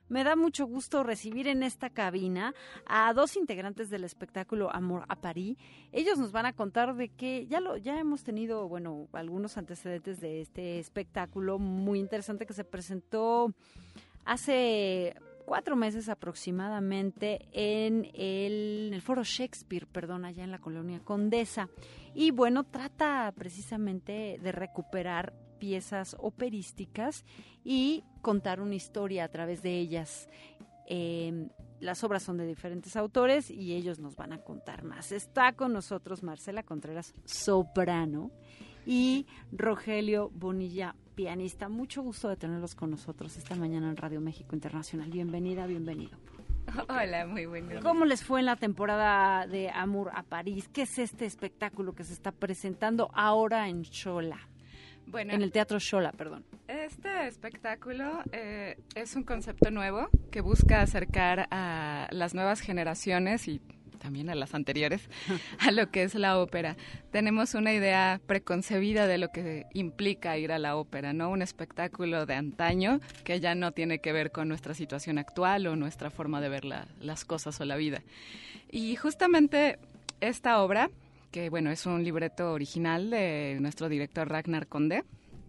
Me da mucho gusto recibir en esta cabina a dos integrantes del espectáculo Amour à Paris. Ellos nos van a contar de que ya hemos tenido, bueno, algunos antecedentes de este espectáculo muy interesante que se presentó hace 4 meses aproximadamente en el Foro Shakespeare, allá en la Colonia Condesa. Y bueno, trata precisamente de recuperar piezas operísticas y contar una historia a través de ellas. Las obras son de diferentes autores y ellos nos van a contar más. Está con nosotros Marcela Contreras, soprano, y Rogelio Bonilla, pianista. Mucho gusto de tenerlos con nosotros esta mañana en Radio México Internacional. Bienvenida, bienvenido. Hola, muy bueno. ¿Cómo les fue en la temporada de Amour à Paris? ¿Qué es este espectáculo que se está presentando ahora en Xola? Bueno, en el Teatro Xola, perdón. Este espectáculo es un concepto nuevo que busca acercar a las nuevas generaciones y también a las anteriores a lo que es la ópera. Tenemos una idea preconcebida de lo que implica ir a la ópera, ¿no? Un espectáculo de antaño que ya no tiene que ver con nuestra situación actual o nuestra forma de ver las cosas o la vida. Y justamente esta obra, que bueno, es un libreto original de nuestro director Ragnar Condé,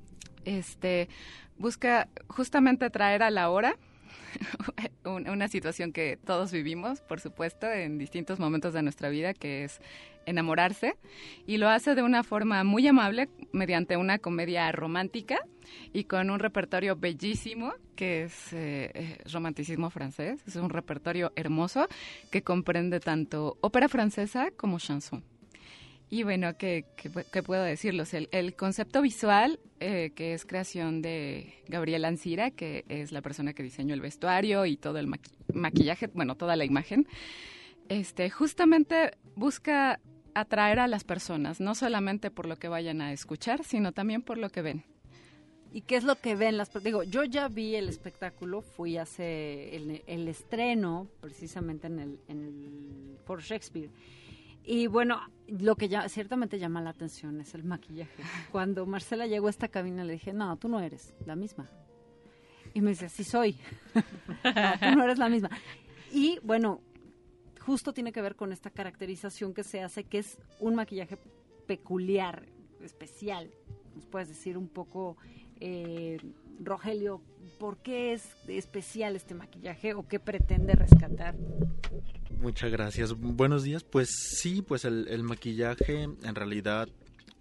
busca justamente traer a la hora una situación que todos vivimos, por supuesto, en distintos momentos de nuestra vida, que es enamorarse, y lo hace de una forma muy amable, mediante una comedia romántica y con un repertorio bellísimo, que es romanticismo francés. Es un repertorio hermoso que comprende tanto ópera francesa como chanson. Y bueno, ¿qué puedo decirlos? El concepto visual, que es creación de Gabriel Ancira, que es la persona que diseñó el vestuario y todo el maquillaje, bueno, toda la imagen, justamente busca atraer a las personas, no solamente por lo que vayan a escuchar, sino también por lo que ven. ¿Y qué es lo que ven yo ya vi el espectáculo, fui hace el estreno, precisamente en el Foro Shakespeare. Y bueno, lo que ciertamente llama la atención es el maquillaje. Cuando Marcela llegó a esta cabina le dije, no, tú no eres la misma. Y me dice, sí soy. No, tú no eres la misma. Y bueno, justo tiene que ver con esta caracterización que se hace, que es un maquillaje peculiar, especial. ¿Nos puedes decir un poco, Rogelio, por qué es especial este maquillaje o qué pretende rescatar? Muchas gracias. Buenos días. Pues sí, pues el maquillaje en realidad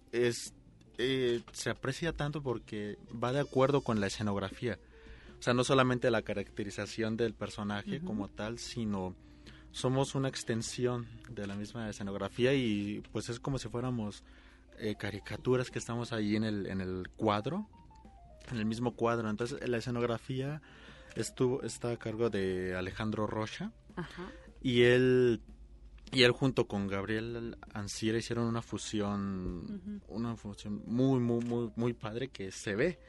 se aprecia tanto porque va de acuerdo con la escenografía. O sea, no solamente la caracterización del personaje como tal, sino somos una extensión de la misma escenografía y pues es como si fuéramos caricaturas que estamos ahí en el cuadro, en el mismo cuadro. Entonces la escenografía está a cargo de Alejandro Rocha. Ajá. Y él junto con Gabriel Ancira hicieron una fusión muy, muy, muy, muy padre que se ve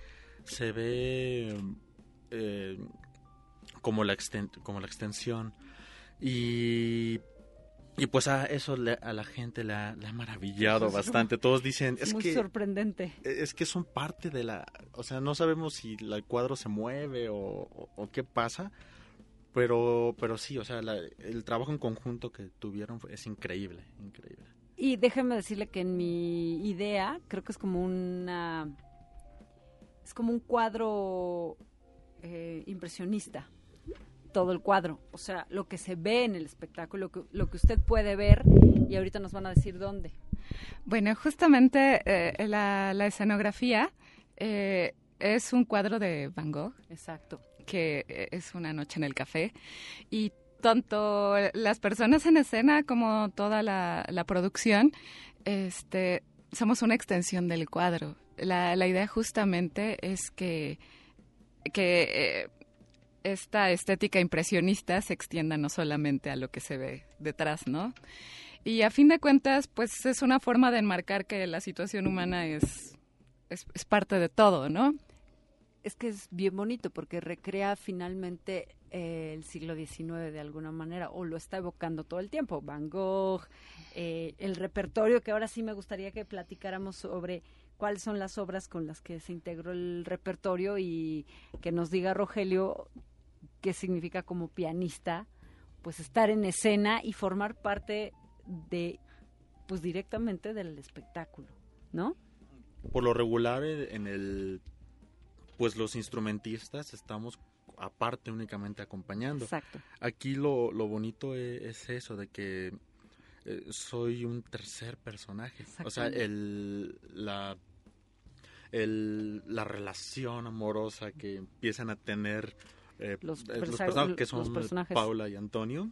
como la extensión y pues a eso a la gente le ha maravillado bastante. Todos dicen es muy sorprendente. Es que son parte de o sea, no sabemos si el cuadro se mueve o qué pasa. Pero sí, o sea, el trabajo en conjunto que tuvieron es increíble. Y déjeme decirle que en mi idea creo que es como un cuadro impresionista, todo el cuadro, o sea, lo que se ve en el espectáculo, lo que usted puede ver, y ahorita nos van a decir dónde. Bueno, justamente la escenografía es un cuadro de Van Gogh. Exacto. Que es Una noche en el café, y tanto las personas en escena como toda la producción, somos una extensión del cuadro. La idea justamente es que esta estética impresionista se extienda no solamente a lo que se ve detrás, ¿no? Y a fin de cuentas, pues es una forma de enmarcar que la situación humana es parte de todo, ¿no? Es que es bien bonito porque recrea finalmente el siglo XIX de alguna manera, o lo está evocando todo el tiempo. Van Gogh, el repertorio, que ahora sí me gustaría que platicáramos sobre cuáles son las obras con las que se integró el repertorio y que nos diga Rogelio qué significa como pianista, pues estar en escena y formar parte de, pues directamente del espectáculo, ¿no? Por lo regular pues los instrumentistas estamos aparte únicamente acompañando. Exacto. Aquí lo bonito es eso, de que soy un tercer personaje. O sea, la relación amorosa que empiezan a tener los personajes que son Paula y Antonio,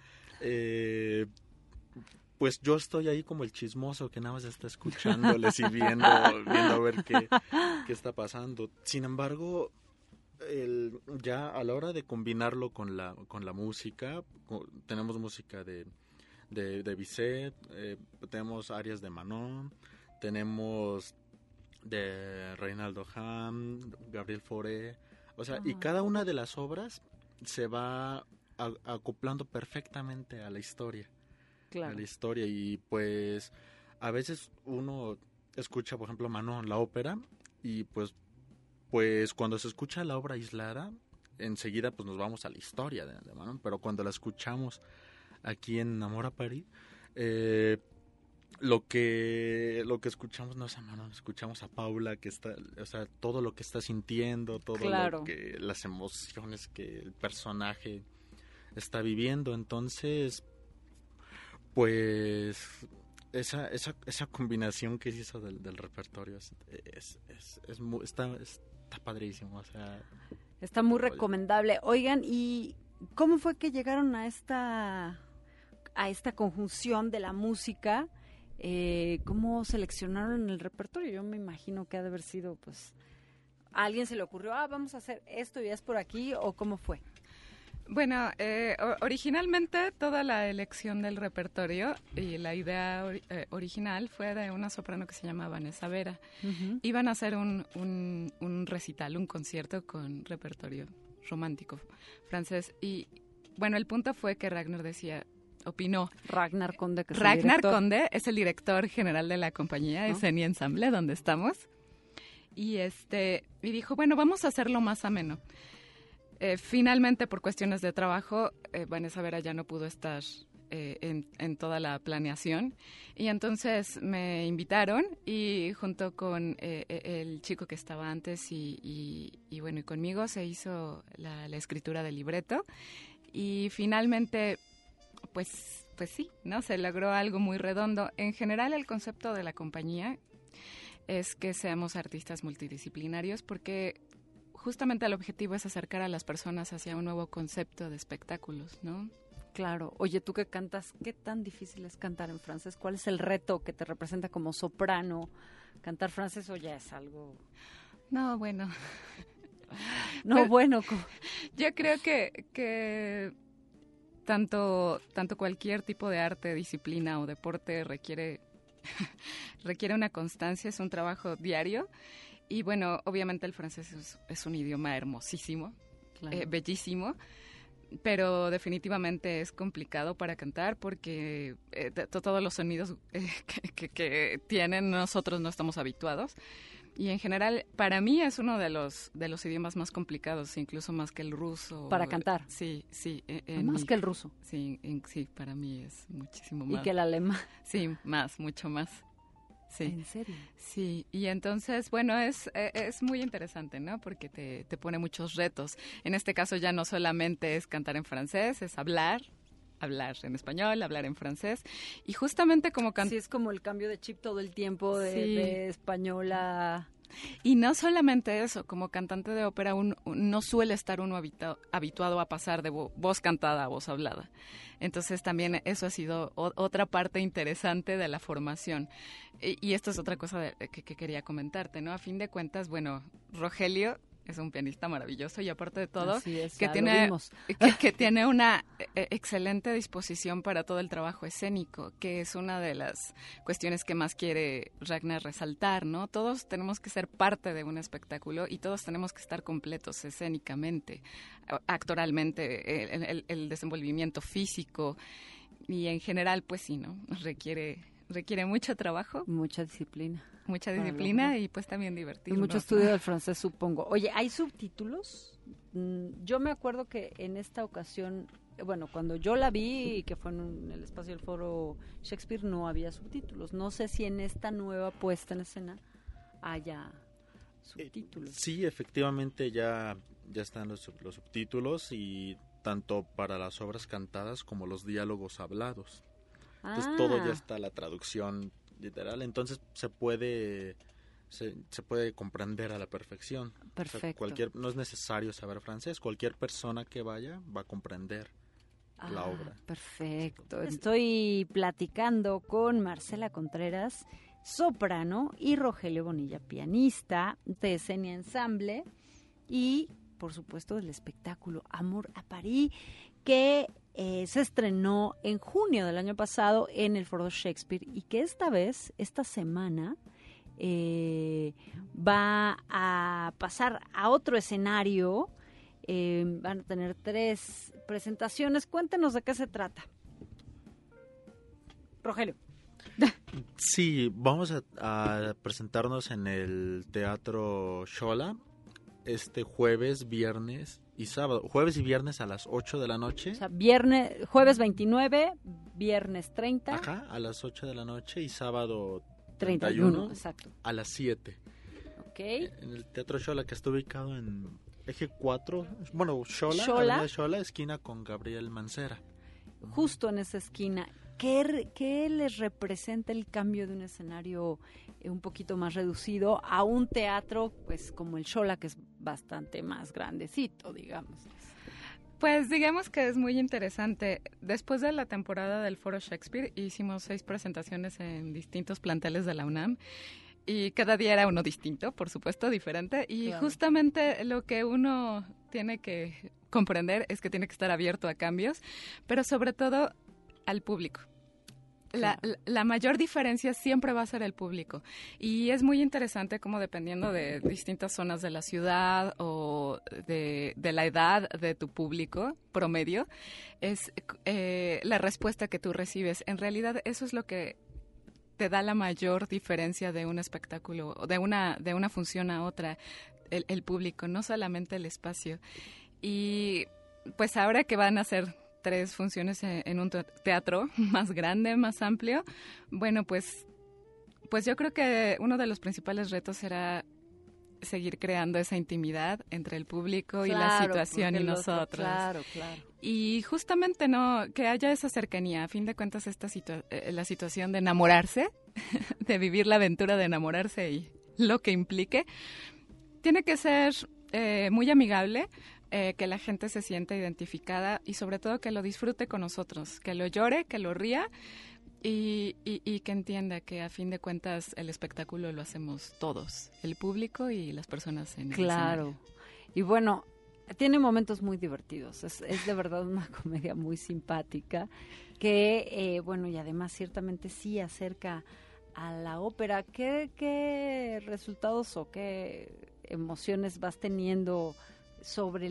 pues yo estoy ahí como el chismoso que nada más está escuchándoles y viendo a ver qué está pasando. Sin embargo, ya a la hora de combinarlo con la música, tenemos música de Bizet, tenemos arias de Manon, tenemos de Reinaldo Hahn, Gabriel Fauré, o sea, y cada una de las obras se va acoplando perfectamente a la historia. Claro. A la historia, y pues a veces uno escucha, por ejemplo, Manon, la ópera, y pues cuando se escucha la obra aislada, enseguida pues nos vamos a la historia de Manon, pero cuando la escuchamos aquí en Amor a París, lo que escuchamos no es a Manon, escuchamos a Paula, que está, o sea, todo lo que está sintiendo, todo claro. las emociones que el personaje está viviendo. Entonces, pues esa combinación que se hizo del repertorio está padrísimo, o sea, está muy recomendable. Oigan, ¿y cómo fue que llegaron a esta conjunción de la música? ¿Cómo seleccionaron el repertorio? Yo me imagino que ha de haber sido, pues, a alguien se le ocurrió, vamos a hacer esto y es por aquí, ¿o cómo fue? Bueno, originalmente toda la elección del repertorio y la idea original fue de una soprano que se llama Vanessa Vera. Uh-huh. Iban a hacer un recital, un concierto con repertorio romántico francés. Y bueno, el punto fue que Ragnar opinó. Ragnar Conde, que es Ragnar Conde es el director general de la compañía, ¿no? Escena y Ensamble, donde estamos. Y dijo, bueno, vamos a hacerlo más ameno. Finalmente, por cuestiones de trabajo, Vanessa Vera ya no pudo estar en toda la planeación, y entonces me invitaron, y junto con el chico que estaba antes y bueno, y conmigo se hizo la escritura del libreto, y finalmente pues sí, ¿no? Se logró algo muy redondo. En general, el concepto de la compañía es que seamos artistas multidisciplinarios, porque justamente el objetivo es acercar a las personas hacia un nuevo concepto de espectáculos, ¿no? Claro. Oye, tú que cantas, ¿qué tan difícil es cantar en francés? ¿Cuál es el reto que te representa como soprano? ¿Cantar francés o ya es algo...? No, bueno. Bueno. Yo creo que tanto cualquier tipo de arte, disciplina o deporte requiere una constancia, es un trabajo diario. Y bueno, obviamente el francés es un idioma hermosísimo, claro. Bellísimo, pero definitivamente es complicado para cantar porque todos los sonidos que tienen nosotros no estamos habituados. Y en general, para mí es uno de los idiomas más complicados, incluso más que el ruso. ¿Para cantar? Sí. ¿Más que el ruso? Sí, para mí es muchísimo más. ¿Y que el alemán? Sí, mucho más. Sí. ¿En serio? Sí, y entonces, bueno, es muy interesante, ¿no? Porque te pone muchos retos. En este caso ya no solamente es cantar en francés, es hablar en español, hablar en francés. Y justamente como sí, es como el cambio de chip todo el tiempo, de español a... Y no solamente eso, como cantante de ópera no suele estar uno habituado a pasar de voz cantada a voz hablada. Entonces también eso ha sido otra parte interesante de la formación. Y esto es otra cosa que quería comentarte, ¿no? A fin de cuentas, bueno, Rogelio es un pianista maravilloso y aparte de todo, que tiene una excelente disposición para todo el trabajo escénico, que es una de las cuestiones que más quiere Ragnar resaltar, ¿no? Todos tenemos que ser parte de un espectáculo y todos tenemos que estar completos escénicamente, actoralmente, el desenvolvimiento físico y en general, pues sí, ¿no? Requiere mucho trabajo. Mucha disciplina. mucha disciplina y pues también divertido. Y mucho estudio del francés, supongo. Oye, ¿hay subtítulos? Yo me acuerdo que en esta ocasión, bueno, cuando yo la vi, que fue en el espacio del Foro Shakespeare, no había subtítulos. No sé si en esta nueva puesta en escena haya subtítulos. Sí, efectivamente ya están los subtítulos, y tanto para las obras cantadas como los diálogos hablados. Entonces todo ya está, la traducción literal, entonces se puede comprender a la perfección. Perfecto. O sea, no es necesario saber francés, cualquier persona que vaya va a comprender la obra. Perfecto. Estoy platicando con Marcela Contreras, soprano, y Rogelio Bonilla, pianista de Escenia Ensemble y, por supuesto, del espectáculo Amour à Paris, que se estrenó en junio del año pasado en el Foro Shakespeare y que esta semana, va a pasar a otro escenario. Van a tener 3 presentaciones. Cuéntenos de qué se trata. Rogelio. Sí, vamos a presentarnos en el Teatro Xola este jueves, viernes y sábado. Jueves y viernes a las 8 de la noche. O sea, jueves 29, viernes 30. Ajá, a las 8 de la noche y sábado 31, exacto. A las 7. Ok. En el Teatro Xola, que está ubicado en Eje 4, bueno, Xola, Avenida Xola, esquina con Gabriel Mancera. Justo en esa esquina. ¿Qué les representa el cambio de un escenario un poquito más reducido a un teatro pues como el Xola, que es bastante más grandecito, digamos? Pues digamos que es muy interesante. Después de la temporada del Foro Shakespeare hicimos 6 presentaciones en distintos planteles de la UNAM. Y cada día era uno distinto, por supuesto, diferente. Y claro, justamente lo que uno tiene que comprender es que tiene que estar abierto a cambios, pero sobre todo al público. Claro. La mayor diferencia siempre va a ser el público. Y es muy interesante cómo, dependiendo de distintas zonas de la ciudad o de la edad de tu público promedio, es la respuesta que tú recibes. En realidad eso es lo que te da la mayor diferencia de un espectáculo, de una función a otra, el público, no solamente el espacio. Y pues ahora que van a ser 3 funciones en un teatro más grande, más amplio, bueno, pues yo creo que uno de los principales retos será seguir creando esa intimidad entre el público y la situación y nosotros. Claro. Y justamente que haya esa cercanía. A fin de cuentas, la situación de enamorarse, de vivir la aventura de enamorarse y lo que implique, tiene que ser muy amigable, que la gente se sienta identificada y sobre todo que lo disfrute con nosotros, que lo llore, que lo ría y que entienda que a fin de cuentas el espectáculo lo hacemos todos, el público y las personas en el escenario. Y bueno, tiene momentos muy divertidos, es de verdad una comedia muy simpática que, bueno, y además ciertamente sí acerca a la ópera. ¿Qué resultados o qué emociones vas teniendo sobre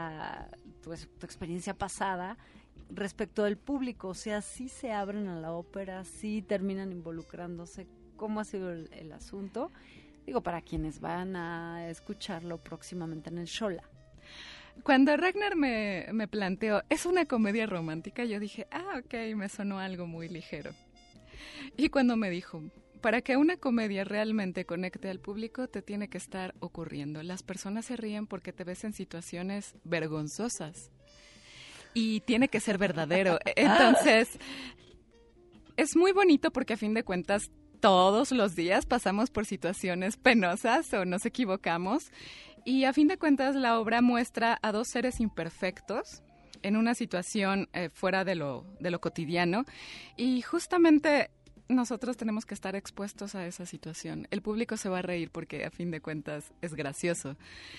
tu experiencia pasada respecto del público? O sea, ¿sí se abren a la ópera? ¿Sí terminan involucrándose? ¿Cómo ha sido el asunto? Digo, para quienes van a escucharlo próximamente en el Xola. Cuando Ragnar me planteó, es una comedia romántica, yo dije, ok, me sonó algo muy ligero. Y cuando me dijo, para que una comedia realmente conecte al público, te tiene que estar ocurriendo. Las personas se ríen porque te ves en situaciones vergonzosas. Y tiene que ser verdadero. Entonces, es muy bonito porque a fin de cuentas, todos los días pasamos por situaciones penosas o nos equivocamos. Y a fin de cuentas, la obra muestra a 2 seres imperfectos en una situación fuera de lo cotidiano. Y justamente nosotros tenemos que estar expuestos a esa situación. El público se va a reír porque a fin de cuentas es gracioso.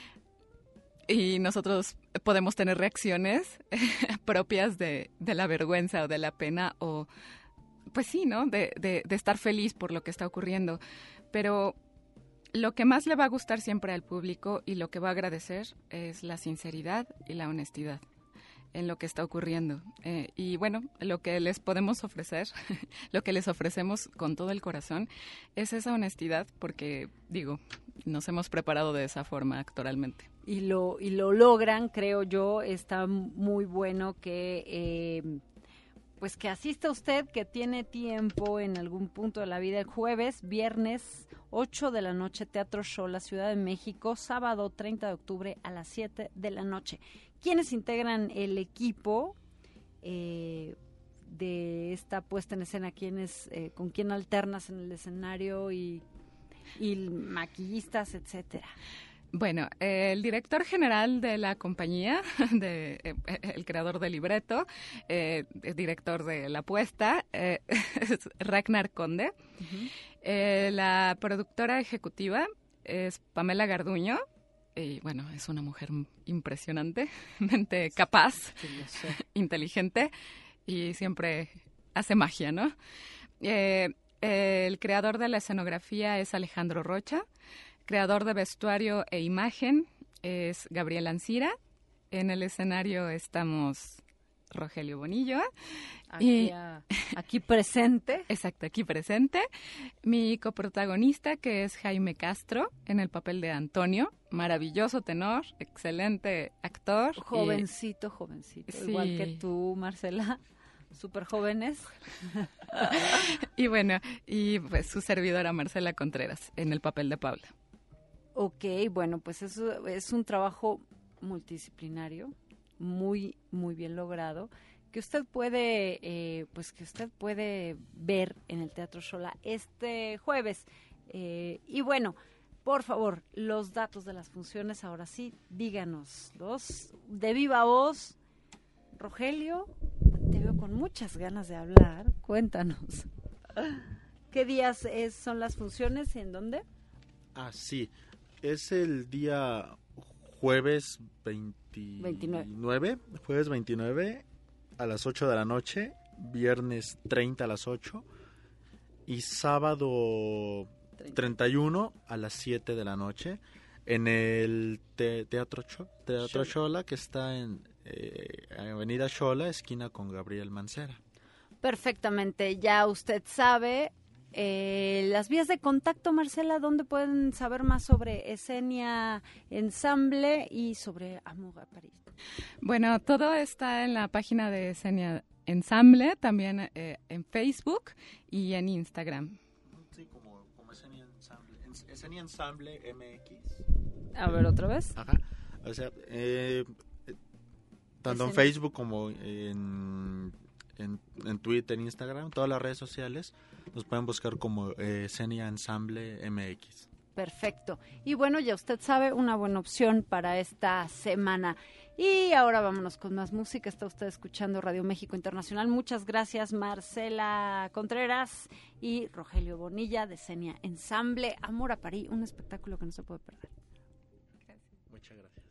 Y nosotros podemos tener reacciones propias de la vergüenza o de la pena o, pues sí, ¿no? De estar feliz por lo que está ocurriendo. Pero lo que más le va a gustar siempre al público y lo que va a agradecer es la sinceridad y la honestidad. en lo que está ocurriendo. Y bueno, lo que les podemos ofrecer, lo que les ofrecemos con todo el corazón, es esa honestidad, porque, digo, nos hemos preparado de esa forma actoralmente. Y lo logran, creo yo. Está muy bueno que pues que asista usted, que tiene tiempo en algún punto de la vida, el jueves, viernes, 8 de la noche, Teatro Xola, Ciudad de México, sábado 30 de octubre a las 7 de la noche. ¿Quiénes integran el equipo de esta puesta en escena? ¿Con quién alternas en el escenario y maquillistas, etcétera? Bueno, el director general de la compañía, el creador del libreto, el director de la puesta, es Ragnar Conde. Uh-huh. La productora ejecutiva es Pamela Garduño. Y bueno, es una mujer impresionantemente capaz, sí, inteligente y siempre hace magia, ¿no? El creador de la escenografía es Alejandro Rocha. Creador de vestuario e imagen es Gabriel Ancira. En el escenario estamos Rogelio Bonillo. Aquí presente. Exacto, aquí presente. Mi coprotagonista, que es Jaime Castro, en el papel de Antonio. Maravilloso tenor, excelente actor. Jovencito. Sí. Igual que tú, Marcela. Súper jóvenes. Y bueno, y pues su servidora Marcela Contreras, en el papel de Paula. Ok, bueno, pues eso es un trabajo multidisciplinario, muy, muy bien logrado, que usted puede, ver en el Teatro Xola este jueves. Y bueno, por favor, los datos de las funciones, ahora sí, díganoslos de viva voz. Rogelio, te veo con muchas ganas de hablar, cuéntanos. ¿Qué días son las funciones y en dónde? Sí. Es el día jueves 29, jueves 29 a las 8 de la noche, viernes 30 a las 8 y sábado 31 a las 7 de la noche en el Teatro Xola, que está en Avenida Xola, esquina con Gabriel Mancera. Perfectamente, ya usted sabe. Las vías de contacto, Marcela, ¿dónde pueden saber más sobre Esenia Ensamble y sobre Amour à Paris? Bueno, todo está en la página de Esenia Ensamble, también en Facebook y en Instagram. Sí, como Esenia Ensamble. Esenia Ensamble MX. A ver, ¿otra vez? Ajá. O sea, tanto en Facebook como en Twitter, en Instagram, todas las redes sociales, nos pueden buscar como Esenia Ensamble MX. Perfecto. Y bueno, ya usted sabe, una buena opción para esta semana. Y ahora vámonos con más música. Está usted escuchando Radio México Internacional. Muchas gracias, Marcela Contreras y Rogelio Bonilla de Esenia Ensamble. Amour à Paris, un espectáculo que no se puede perder. Gracias. Muchas gracias.